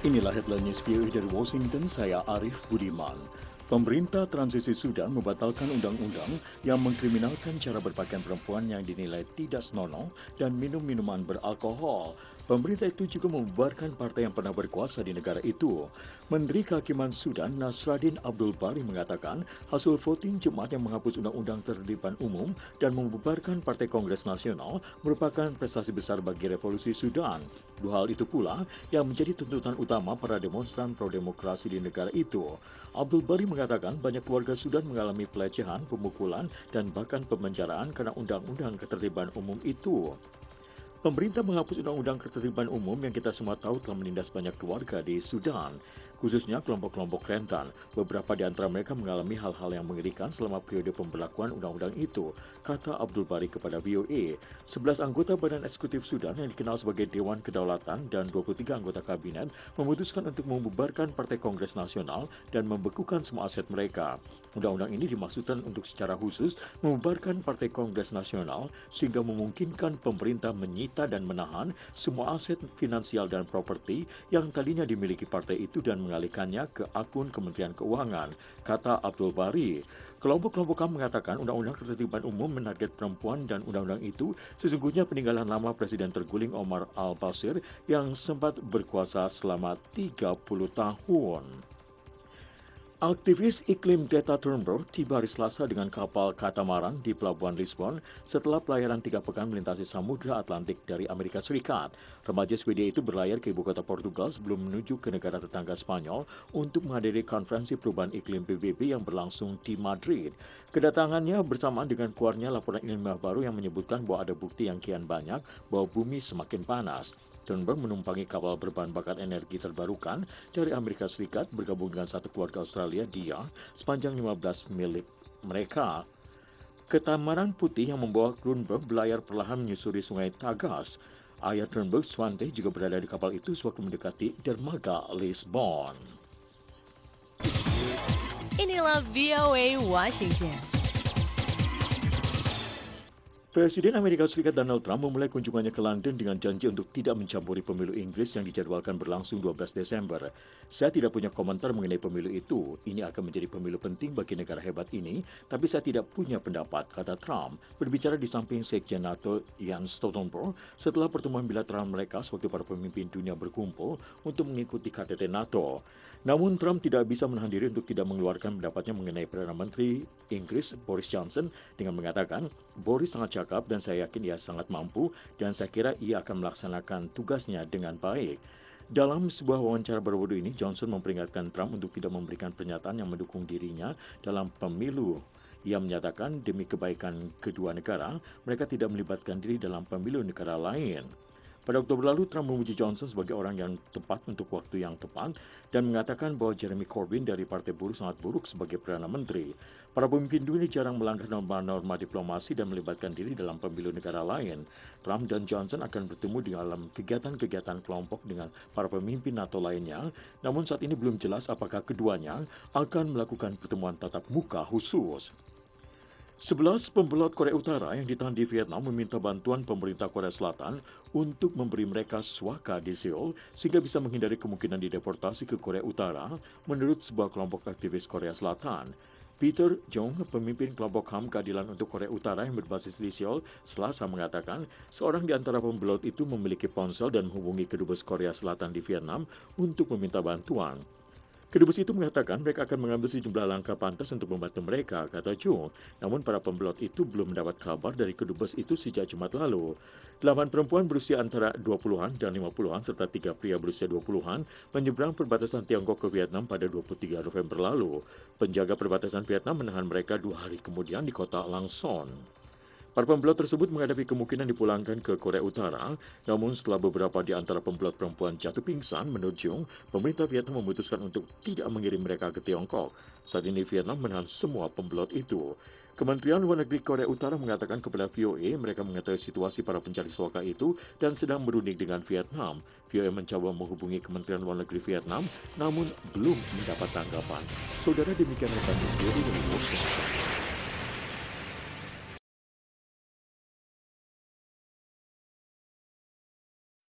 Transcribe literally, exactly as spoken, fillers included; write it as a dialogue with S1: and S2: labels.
S1: Inilah headline news V O A dari Washington, saya Arif Budiman. Pemerintah transisi Sudan membatalkan undang-undang yang mengkriminalkan cara berpakaian perempuan yang dinilai tidak senonoh dan minum minuman beralkohol. Pemerintah itu juga membubarkan partai yang pernah berkuasa di negara itu. Menteri Kehakiman Sudan Nasraddin Abdul Bari mengatakan hasil voting jemaat yang menghapus undang-undang ketertiban umum dan membubarkan Partai Kongres Nasional merupakan prestasi besar bagi revolusi Sudan. Dua hal itu pula yang menjadi tuntutan utama para demonstran pro-demokrasi di negara itu. Abdul Bari mengatakan banyak keluarga Sudan mengalami pelecehan, pemukulan, dan bahkan pemenjaraan karena undang-undang ketertiban umum itu. Pemerintah menghapus undang-undang ketertiban umum yang kita semua tahu telah menindas banyak keluarga di Sudan, khususnya kelompok-kelompok rentan. Beberapa di antara mereka mengalami hal-hal yang mengerikan selama periode pemberlakuan undang-undang itu, kata Abdul Bari kepada V O A. sebelas anggota Badan Eksekutif Sudan yang dikenal sebagai Dewan Kedaulatan dan dua puluh tiga anggota kabinet memutuskan untuk membubarkan Partai Kongres Nasional dan membekukan semua aset mereka. Undang-undang ini dimaksudkan untuk secara khusus membubarkan Partai Kongres Nasional sehingga memungkinkan pemerintah menyita dan menahan semua aset finansial dan properti yang tadinya dimiliki partai itu dan mengalihkannya ke akun Kementerian Keuangan, kata Abdul Bari. Kelompok-kelompok ham mengatakan undang-undang ketertiban umum menarget perempuan dan undang-undang itu sesungguhnya peninggalan lama Presiden terguling Omar al-Bashir yang sempat berkuasa selama tiga puluh tahun. Aktivis iklim Greta Thunberg tiba hari Selasa dengan kapal katamaran di Pelabuhan Lisbon setelah pelayaran tiga pekan melintasi Samudra Atlantik dari Amerika Serikat. Remaja Swedia itu berlayar ke ibu kota Portugal sebelum menuju ke negara tetangga Spanyol untuk menghadiri konferensi perubahan iklim P B B yang berlangsung di Madrid. Kedatangannya bersamaan dengan keluarnya laporan ilmiah baru yang menyebutkan bahwa ada bukti yang kian banyak bahwa bumi semakin panas. Thunberg menumpangi kapal berbahan bakar energi terbarukan dari Amerika Serikat bergabung dengan satu keluarga Australia, dia, sepanjang lima belas mil mereka. Katamaran putih yang membawa Thunberg berlayar perlahan menyusuri sungai Tagus. Ayah Thunberg, Swante, juga berada di kapal itu sewaktu mendekati dermaga Lisbon.
S2: Inilah V O A Washington.
S1: Presiden Amerika Serikat Donald Trump memulai kunjungannya ke London dengan janji untuk tidak mencampuri pemilu Inggris yang dijadwalkan berlangsung dua belas Desember. Saya tidak punya komentar mengenai pemilu itu. Ini akan menjadi pemilu penting bagi negara hebat ini, tapi saya tidak punya pendapat, kata Trump. Berbicara di samping Sekjen NATO Jens Stoltenberg setelah pertemuan bilateral mereka sewaktu para pemimpin dunia berkumpul untuk mengikuti K T T NATO. Namun Trump tidak bisa menahan diri untuk tidak mengeluarkan pendapatnya mengenai Perdana Menteri Inggris Boris Johnson dengan mengatakan, Boris sangat cakap dan saya yakin ia sangat mampu dan saya kira ia akan melaksanakan tugasnya dengan baik. Dalam sebuah wawancara baru-baru ini, Johnson memperingatkan Trump untuk tidak memberikan pernyataan yang mendukung dirinya dalam pemilu. Ia menyatakan demi kebaikan kedua negara, mereka tidak melibatkan diri dalam pemilu negara lain. Pada Oktober lalu, Trump memuji Johnson sebagai orang yang tepat untuk waktu yang tepat dan mengatakan bahwa Jeremy Corbyn dari Partai Buruh sangat buruk sebagai Perdana Menteri. Para pemimpin dunia jarang melanggar norma-norma diplomasi dan melibatkan diri dalam pemilu negara lain. Trump dan Johnson akan bertemu di dalam kegiatan-kegiatan kelompok dengan para pemimpin NATO lainnya, namun saat ini belum jelas apakah keduanya akan melakukan pertemuan tatap muka khusus. Sebelas pembelot Korea Utara yang ditahan di Vietnam meminta bantuan pemerintah Korea Selatan untuk memberi mereka suaka di Seoul sehingga bisa menghindari kemungkinan dideportasi ke Korea Utara, menurut sebuah kelompok aktivis Korea Selatan. Peter Jong, pemimpin kelompok H A M Keadilan untuk Korea Utara yang berbasis di Seoul, Selasa mengatakan seorang di antara pembelot itu memiliki ponsel dan menghubungi kedubes Korea Selatan di Vietnam untuk meminta bantuan. Kedubes itu mengatakan mereka akan mengambil sejumlah langkah pantas untuk membantu mereka, kata Jung. Namun para pembelot itu belum mendapat kabar dari kedubes itu sejak Jumat lalu. Delapan perempuan berusia antara dua puluhan dan lima puluhan serta tiga pria berusia dua puluhan menyeberang perbatasan Tiongkok ke Vietnam pada dua puluh tiga November lalu. Penjaga perbatasan Vietnam menahan mereka dua hari kemudian di kota Lang Son. Para pembelot tersebut menghadapi kemungkinan dipulangkan ke Korea Utara, namun setelah beberapa di antara pembelot perempuan jatuh pingsan, menurut Jung, pemerintah Vietnam memutuskan untuk tidak mengirim mereka ke Tiongkok. Saat ini Vietnam menahan semua pembelot itu. Kementerian Luar Negeri Korea Utara mengatakan kepada V O A mereka mengetahui situasi para pencari suaka itu dan sedang berunding dengan Vietnam. V O A mencoba menghubungi Kementerian Luar Negeri Vietnam, namun belum mendapat tanggapan. Saudara, demikian rekan news dari Washington.